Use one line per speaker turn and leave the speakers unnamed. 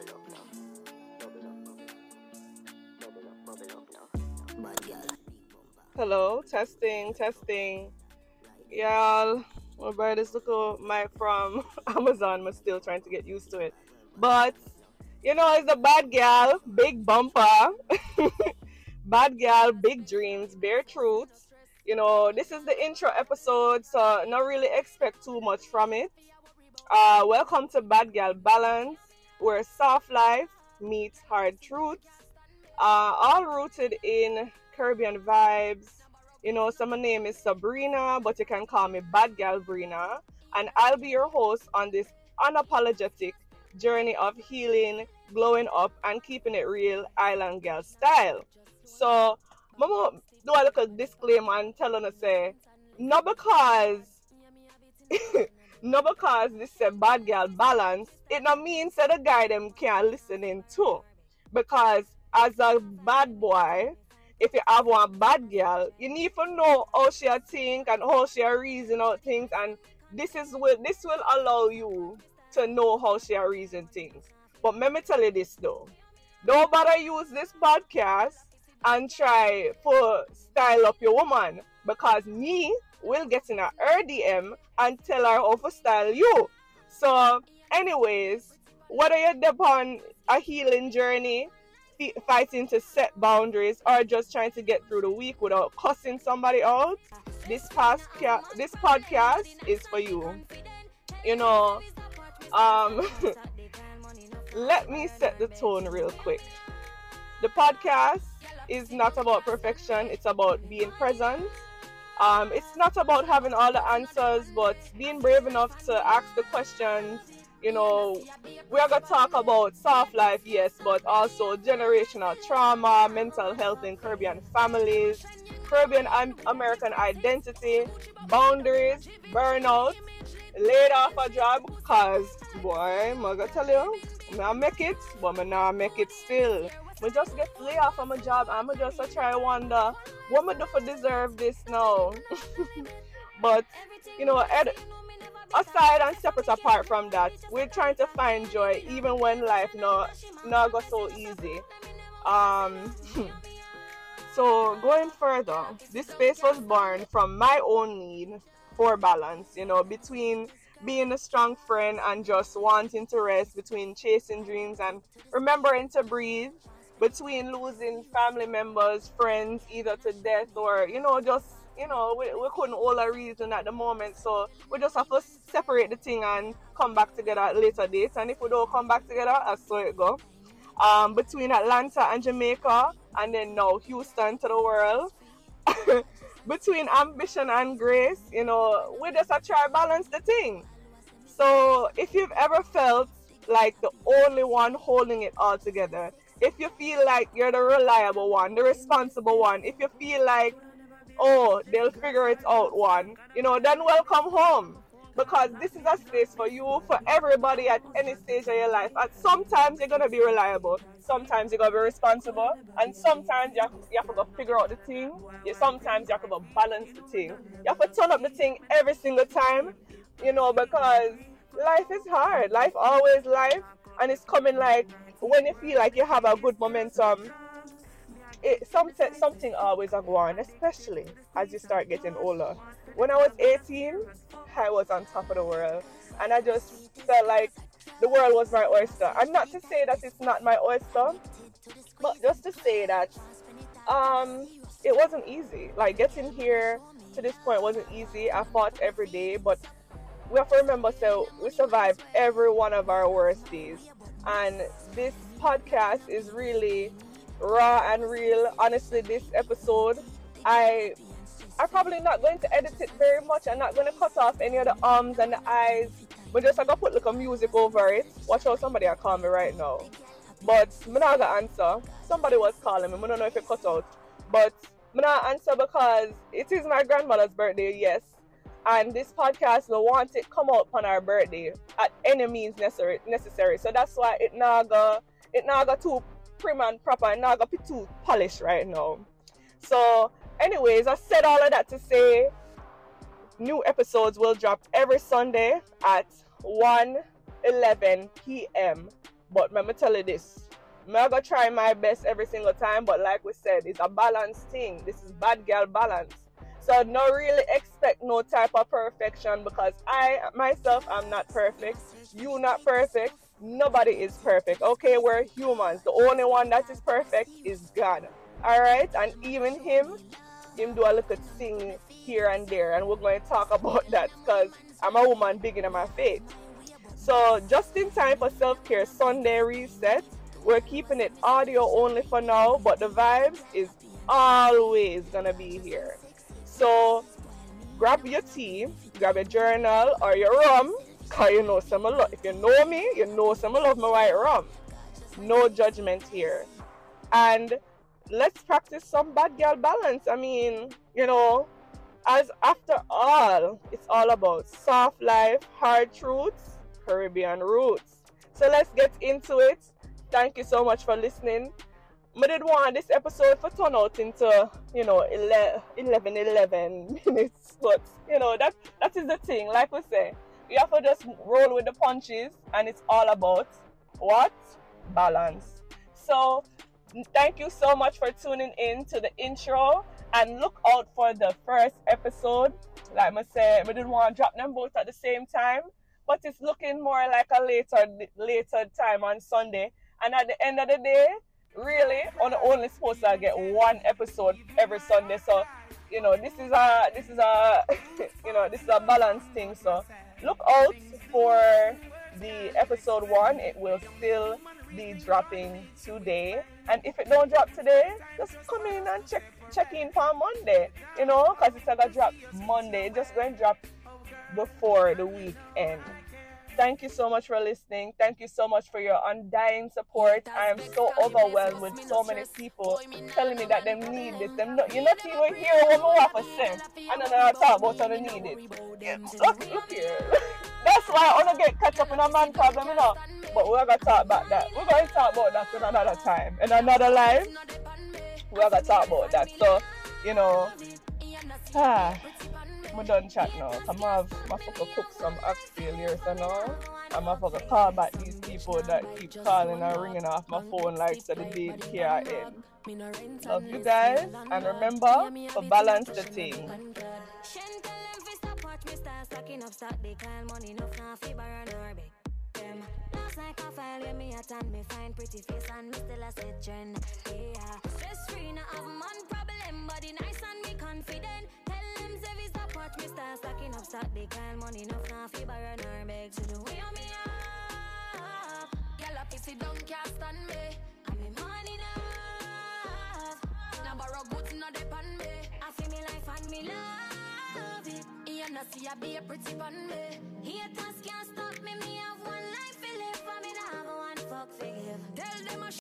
Hello, testing. Y'all, my buy this little mic from Amazon. I'm still trying to get used to it. But, it's a bad gal, big bumper. Bad gal, big dreams, bare truths. This is the intro episode, so not really expect too much from it. Welcome to Bad Gal Balance, where soft life meets hard truths, all rooted in Caribbean vibes. So my name is Sabrina, but you can call me Bad Gal Brina, and I'll be your host on this unapologetic journey of healing, glowing up, and keeping it real island girl style. So, Mama, do a little disclaimer and tell her to say, not because not because this is a bad girl balance, it not means that the guy them can't listen in too. Because as a bad boy, if you have one bad girl, you need to know how she think and how she reason out things, and this will allow you to know how she reason things. But let me tell you this though. Don't bother use this podcast and try to style up your woman, because me will get in her DM and tell her how to style you. So, anyways, whether you're on a healing journey, fighting to set boundaries, or just trying to get through the week without cussing somebody out, this podcast is for you. You know, um, let me set the tone real quick. The podcast is not about perfection, it's about being present. It's not about having all the answers, but being brave enough to ask the questions. We are going to talk about soft life, yes, but also generational trauma, mental health in Caribbean families, Caribbean and American identity, boundaries, burnout, laid off a job, because, boy, I'm going to tell you, I make it, but I not make it still. I just get laid off from my job, and I just try to wonder, what am I do for deserve this now? But, aside and separate apart from that, we're trying to find joy even when life not go so easy. So going further, this space was born from my own need for balance, between being a strong friend and just wanting to rest, between chasing dreams and remembering to breathe, between losing family members, friends, either to death or, we couldn't hold a reason at the moment. So we just have to separate the thing and come back together at later dates. And if we don't come back together, that's how it go. Between Atlanta and Jamaica, and then now Houston to the world. Between ambition and grace, we just have to try balance the thing. So if you've ever felt like the only one holding it all together, if you feel like you're the reliable one, the responsible one, if you feel like, oh, they'll figure it out one, then welcome home. Because this is a space for you, for everybody at any stage of your life. And sometimes you're going to be reliable, sometimes you're going to be responsible, and sometimes you have to go figure out the thing. Sometimes you have to go balance the thing. You have to turn up the thing every single time, because life is hard. Life always life, and it's coming like when you feel like you have a good momentum. Something always go on, especially as you start getting older. When I was 18, I was on top of the world, and I just felt like the world was my oyster. And not to say that it's not my oyster, but just to say that it wasn't easy. Like, getting here to this point wasn't easy. I fought every day, but we have to remember, so we survived every one of our worst days. And this podcast is really raw and real. Honestly, this episode, I'm probably not going to edit it very much. I'm not going to cut off any of the ums and the eyes, but just I'm going to put like a music over it. Watch out, somebody will call me right now. But I'm not going to answer. Somebody was calling me. I don't know if it cut out. But I'm not answer because it is my grandmother's birthday, yes. And this podcast, we want it come out on our birthday at any means necessary. So that's why it not go too prim and proper, and not go too polished right now. So anyways, I said all of that to say new episodes will drop every Sunday at 1:11 p.m. But let me tell you this. I'm gonna try my best every single time, but like we said, it's a balance thing. This is bad girl balance. So no really expect no type of perfection, because I myself am not perfect. You not perfect. Nobody is perfect. Okay, we're humans. The only one that is perfect is God. Alright? And even him do a little thing here and there, and we're going to talk about that because I'm a woman big in my faith. So just in time for self-care Sunday reset. We're keeping it audio only for now, but the vibes is always gonna be here. So grab your tea, grab your journal or your rum, cause you know some love. If you know me, you know some love my white rum. No judgment here. And let's practice some bad girl balance. I mean, as after all, it's all about soft life, hard truths, Caribbean roots. So let's get into it. Thank you so much for listening. I did want this episode for turn out into, 11 minutes. But, that is the thing. Like we say, you have to just roll with the punches, and it's all about what? Balance. So, thank you so much for tuning in to the intro, and look out for the first episode. Like I said, we didn't want to drop them both at the same time, but it's looking more like a later time on Sunday. And at the end of the day, really, I'm only supposed to get one episode every Sunday. So, this is a this is a balanced thing. So, look out for the episode 1. It will still be dropping today. And if it don't drop today, just come in and check in for Monday. Because it's gonna drop Monday. It's just going to drop before the weekend. Thank you so much for listening. Thank you so much for your undying support. I am so overwhelmed with so many people telling me that they need this. You're not even hearing what I have to say. And then I talk about how they need it. Look here. That's why I want to get catch up in a man problem, But we're going to talk about that. We're going to talk about that in another time. In another life, we're going to talk about that. So, I'm done chat now. I'm fucking cook some axe failures and all. I'm fucking call back these people that keep calling and ringing off my phone like so the day can't end. Love you guys, and remember to balance the thing. Like a file when me attend me find pretty face and me still a set trend. Yeah, stress free, no have man problem, body nice and me confident. Tell them say we stop watch me start stacking up stock. They call money enough now fi borrow nor beg. So the way on me up, girl up if you don't can't stand me. I me money enough. Now borrow goods no depend me. I feel me life and me love it. You know see I be a pretty bun me. Here